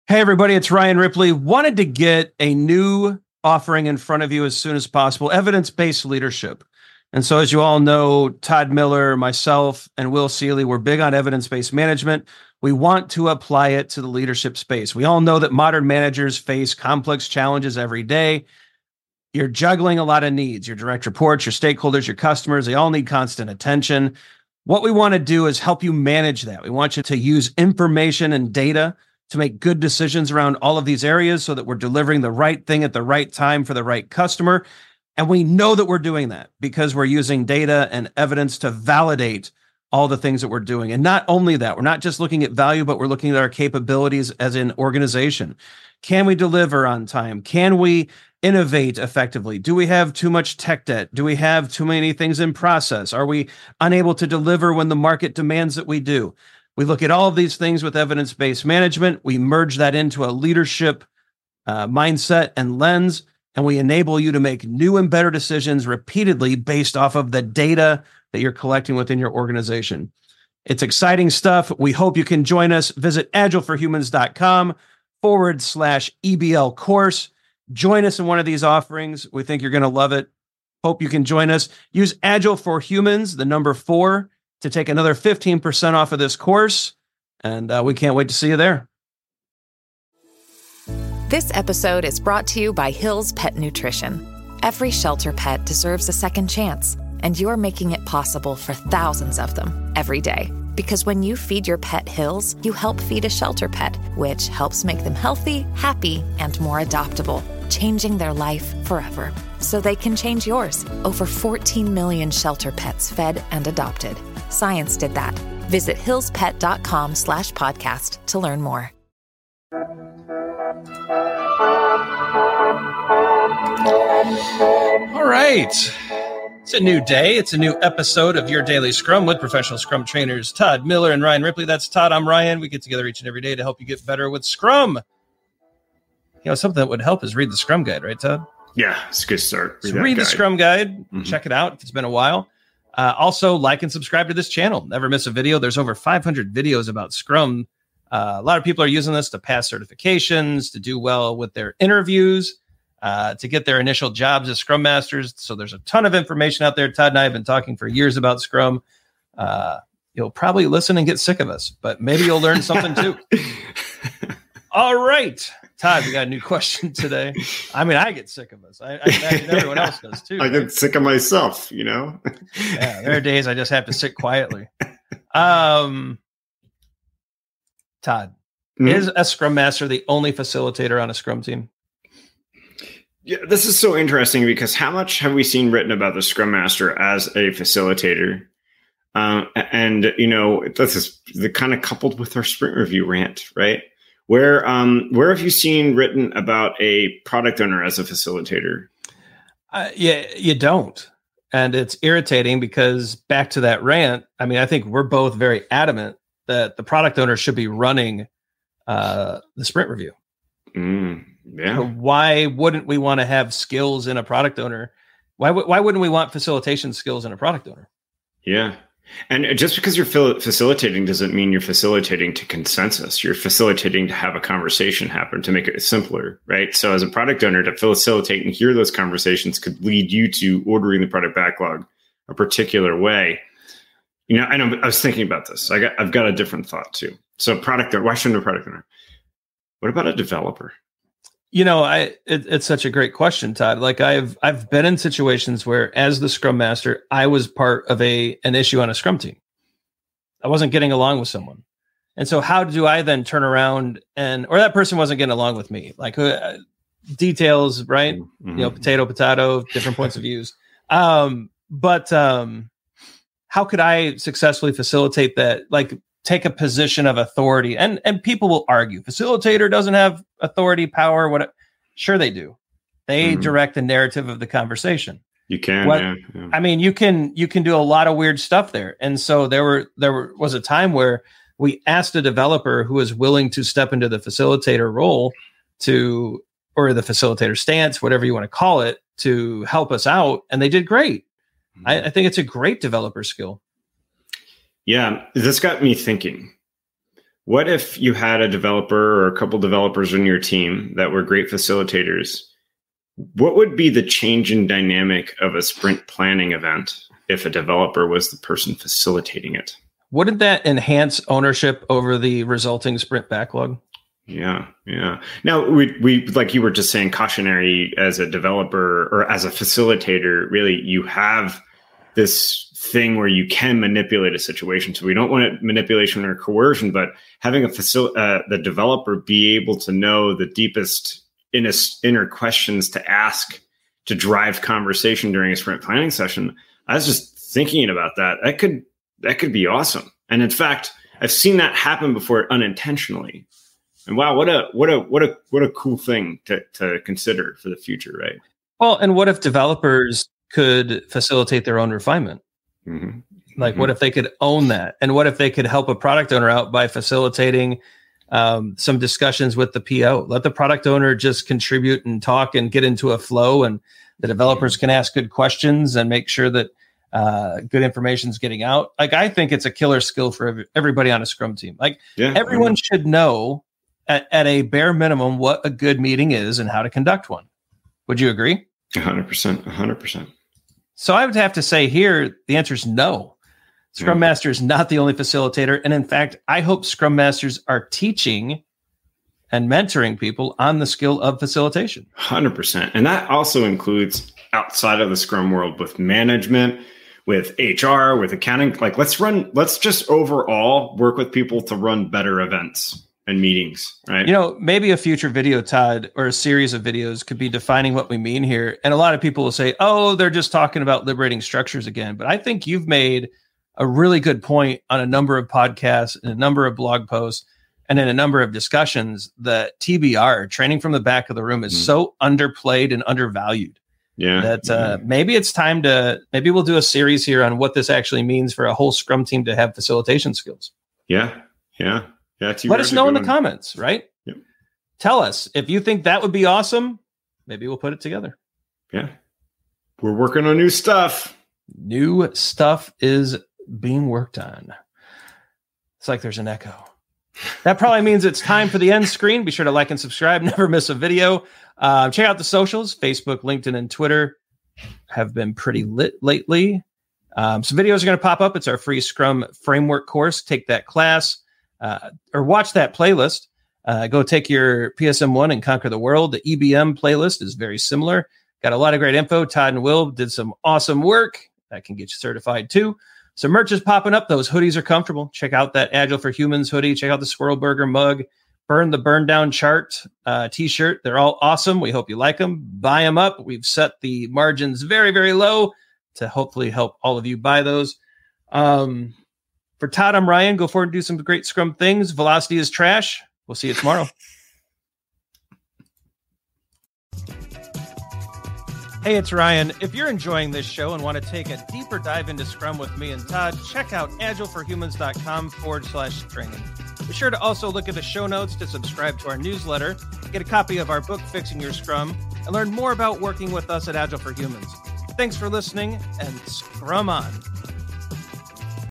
Hey, everybody, it's Ryan Ripley. Wanted to get a new offering in front of you as soon as possible, evidence-based leadership. And so, as you all know, Todd Miller, myself, and Will Seeley, we're big on evidence-based management. We want to apply it to the leadership space. We all know that modern managers face complex challenges every day. You're juggling a lot of needs, your direct reports, your stakeholders, your customers, they all need constant attention. What we want to do is help you manage that. We want you to use information and data to make good decisions around all of these areas so that we're delivering the right thing at the right time for the right customer. And we know that we're doing that because we're using data and evidence to validate all the things that we're doing. And not only that, we're not just looking at value, but we're looking at our capabilities as an organization. Can we deliver on time? Can we innovate effectively? Do we have too much tech debt? Do we have too many things in process? Are we unable to deliver when the market demands that we do? We look at all of these things with evidence-based management. We merge that into a leadership mindset and lens, and we enable you to make new and better decisions repeatedly based off of the data that you're collecting within your organization. It's exciting stuff. We hope you can join us. Visit agileforhumans.com/EBL course. Join us in one of these offerings. We think you're going to love it. Hope you can join us. Use Agile for Humans, the number 4, to take another 15% off of this course. And we can't wait to see you there. This episode is brought to you by Hill's Pet Nutrition. Every shelter pet deserves a second chance, and you're making it possible for thousands of them every day. Because when you feed your pet Hill's, you help feed a shelter pet, which helps make them healthy, happy, and more adoptable, changing their life forever. So they can change yours. Over 14 million shelter pets fed and adopted. Science did that. Visit hillspet.com/podcast to learn more. All right. It's a new day. It's a new episode of Your Daily Scrum with professional Scrum trainers Todd Miller and Ryan Ripley. That's Todd. I'm Ryan. We get together each and every day to help you get better with Scrum. You know, something that would help is read the Scrum Guide, right, Todd? Yeah, it's a good start. Read the Scrum Guide. Mm-hmm. Check it out if it's been a while. Also, like and subscribe to this channel. Never miss a video. There's over 500 videos about Scrum. A lot of people are using this to pass certifications, to do well with their interviews, to get their initial jobs as Scrum Masters. So there's a ton of information out there. Todd and I have been talking for years about Scrum. You'll probably listen and get sick of us, but maybe you'll learn something too. All right. Todd, we got a new question today. I mean, I get sick of us. I imagine everyone else does too. I get sick of myself, you know? Yeah, there are days I just have to sit quietly. Todd, is a Scrum Master the only facilitator on a Scrum team? Yeah, this is so interesting because how much have we seen written about the Scrum Master as a facilitator? And, you know, this is the kind of coupled with our sprint review rant, right? Where have you seen written about a product owner as a facilitator? Yeah, you don't. And it's irritating because back to that rant, I mean, I think we're both very adamant that the product owner should be running the sprint review. Yeah. So why wouldn't we want to have skills in a product owner? Why wouldn't we want facilitation skills in a product owner? Yeah. And just because you're facilitating doesn't mean you're facilitating to consensus. You're facilitating to have a conversation happen, to make it simpler, right? So as a product owner, to facilitate and hear those conversations could lead you to ordering the product backlog a particular way. You know, I was thinking about this. I've got a different thought too. So product owner, why shouldn't a product owner? What about a developer? You know, it's such a great question, Todd. Like I've been in situations where, as the Scrum Master, I was part of an issue on a Scrum team. I wasn't getting along with someone, and so how do I then turn around or that person wasn't getting along with me? Like details, right? Mm-hmm. You know, potato, different points of views. But how could I successfully facilitate that? Like, take a position of authority, and people will argue facilitator doesn't have authority, power. What? Sure they do. They direct the narrative of the conversation. You can. Yeah. I mean, you can do a lot of weird stuff there. And so there was a time where we asked a developer who was willing to step into the facilitator role or the facilitator stance, whatever you want to call it, to help us out, and they did great. I think it's a great developer skill. Yeah, this got me thinking. what if you had a developer or a couple developers on your team that were great facilitators? What would be the change in dynamic of a sprint planning event if a developer was the person facilitating it? Wouldn't that enhance ownership over the resulting sprint backlog? Yeah. Now, we like you were just saying, cautionary as a developer or as a facilitator, really, you have this thing where you can manipulate a situation. So we don't want it manipulation or coercion, but having the developer be able to know the deepest inner questions to ask to drive conversation during a sprint planning session. I was just thinking about that. That could be awesome. And in fact, I've seen that happen before unintentionally. And wow, what a cool thing to consider for the future, right? Well, and what if developers could facilitate their own refinement? Mm-hmm. Like, what if they could own that? And what if they could help a product owner out by facilitating some discussions with the PO? Let the product owner just contribute and talk and get into a flow, and the developers can ask good questions and make sure that good information is getting out. Like, I think it's a killer skill for everybody on a Scrum team. Like, everyone should know at a bare minimum what a good meeting is and how to conduct one. Would you agree? 100%. So I would have to say here, the answer is no. Scrum Master is not the only facilitator. And in fact, I hope Scrum Masters are teaching and mentoring people on the skill of facilitation. 100%. And that also includes outside of the Scrum world with management, with HR, with accounting. Like, let's just overall work with people to run better events and meetings, right? Maybe a future video, Todd, or a series of videos could be defining what we mean here. And a lot of people will say, oh, they're just talking about liberating structures again. But I think you've made a really good point on a number of podcasts and a number of blog posts and in a number of discussions that TBR, training from the back of the room, is so underplayed and undervalued. Maybe it's time maybe we'll do a series here on what this actually means for a whole Scrum team to have facilitation skills. Yeah. Let us know in the comments, right? Yep. Tell us if you think that would be awesome. Maybe we'll put it together. Yeah. We're working on new stuff. New stuff is being worked on. It's like there's an echo. That probably means it's time for the end screen. Be sure to like and subscribe. Never miss a video. Check out the socials. Facebook, LinkedIn, and Twitter have been pretty lit lately. Some videos are going to pop up. It's our free Scrum framework course. Take that class. Or watch that playlist. Go take your PSM1 and conquer the world. The EBM playlist is very similar. Got a lot of great info. Todd and Will did some awesome work. That can get you certified too. Some merch is popping up. Those hoodies are comfortable. Check out that Agile for Humans hoodie. Check out the Squirrel Burger mug. Burn the Burn Down Chart t-shirt. They're all awesome. We hope you like them. Buy them up. We've set the margins very, very low to hopefully help all of you buy those. For Todd, I'm Ryan. Go forward and do some great Scrum things. Velocity is trash. We'll see you tomorrow. Hey, it's Ryan. If you're enjoying this show and want to take a deeper dive into Scrum with me and Todd, check out agileforhumans.com/training. Be sure to also look at the show notes to subscribe to our newsletter, get a copy of our book, Fixing Your Scrum, and learn more about working with us at Agile for Humans. Thanks for listening, and Scrum on.